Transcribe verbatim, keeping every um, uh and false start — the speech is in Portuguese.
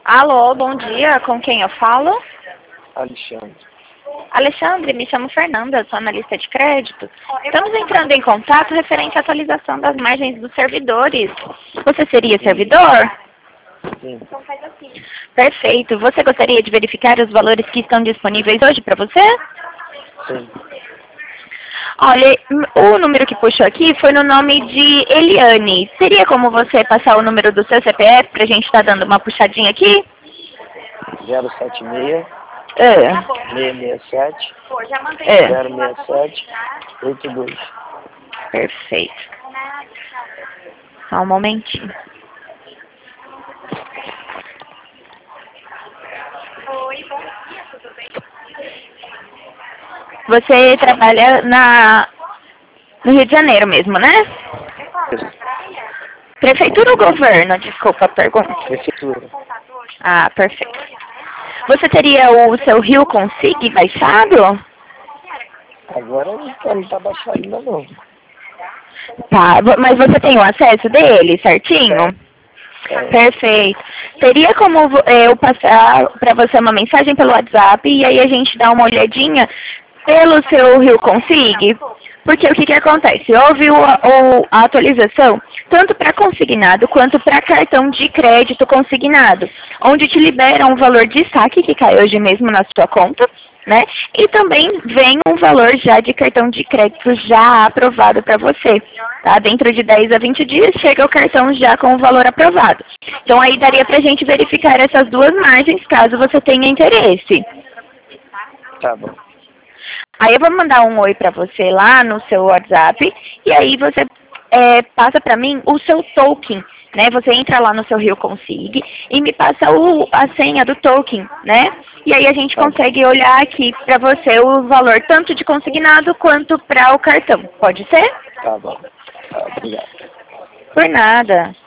Alô, bom dia. Com quem eu falo? Alexandre. Alexandre, me chamo Fernanda, sou analista de crédito. Estamos entrando em contato referente à atualização das margens dos servidores. Você seria servidor? Sim. Perfeito. Você gostaria de verificar os valores que estão disponíveis hoje para você? Sim. Olha, o número que puxou aqui foi no nome de Eliane. Seria como você passar o número do seu C P F para a gente estar dando uma puxadinha aqui? zero sete seis, É. seis seis sete, É. zero seis sete, oito dois. Perfeito. Só um momentinho. Oi, bom dia, tudo bem? Você trabalha na, no Rio de Janeiro mesmo, né? Prefeitura ou governo? Desculpa a pergunta. Prefeitura. Ah, perfeito. Você teria o seu Rio Consig baixado? Agora não está baixado ainda não. Tá, vo- mas você tem o acesso dele certinho? É. Perfeito. Teria como vo- eh, eu passar para você uma mensagem pelo WhatsApp e aí a gente dá uma olhadinha pelo seu Rio Consig? Porque o que, que acontece? Houve o, o, a atualização tanto para consignado quanto para cartão de crédito consignado, onde te libera um valor de saque que cai hoje mesmo na sua conta, né? E também vem um valor já de cartão de crédito já aprovado para você, tá? Dentro de dez a vinte dias chega o cartão já com o valor aprovado. Então aí daria para a gente verificar essas duas margens caso você tenha interesse. Tá bom. Aí eu vou mandar um oi para você lá no seu WhatsApp e aí você é, passa para mim o seu token, né? Você entra lá no seu Rio Consig e me passa o, a senha do token, né? E aí a gente consegue olhar aqui para você o valor tanto de consignado quanto para o cartão. Pode ser? Tá bom. Tá, obrigado. Por nada.